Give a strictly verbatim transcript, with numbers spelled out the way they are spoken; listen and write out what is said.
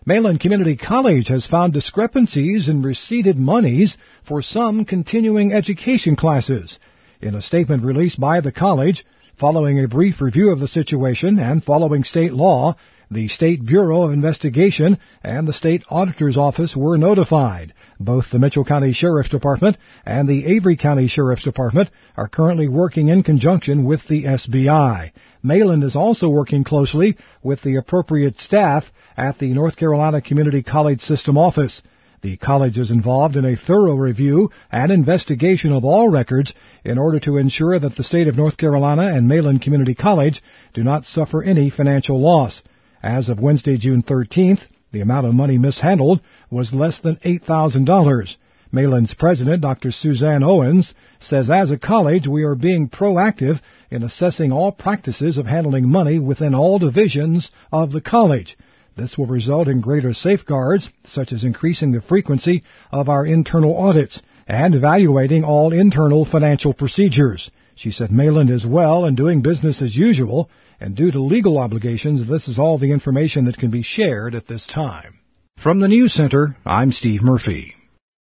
Mayland Community College has found discrepancies in receipted monies for some continuing education classes. In a statement released by the college, following a brief review of the situation and following state law, the State Bureau of Investigation and the State Auditor's Office were notified. Both the Mitchell County Sheriff's Department and the Avery County Sheriff's Department are currently working in conjunction with the S B I. Mayland is also working closely with the appropriate staff at the North Carolina Community College System Office. The college is involved in a thorough review and investigation of all records in order to ensure that the state of North Carolina and Mayland Community College do not suffer any financial loss. As of Wednesday, June thirteenth, the amount of money mishandled was less than eight thousand dollars. Mayland's president, Doctor Suzanne Owens, says as a college we are being proactive in assessing all practices of handling money within all divisions of the college. This will result in greater safeguards, such as increasing the frequency of our internal audits and evaluating all internal financial procedures. She said Mayland is well and doing business as usual, and due to legal obligations, this is all the information that can be shared at this time. From the News Center, I'm Steve Murphy.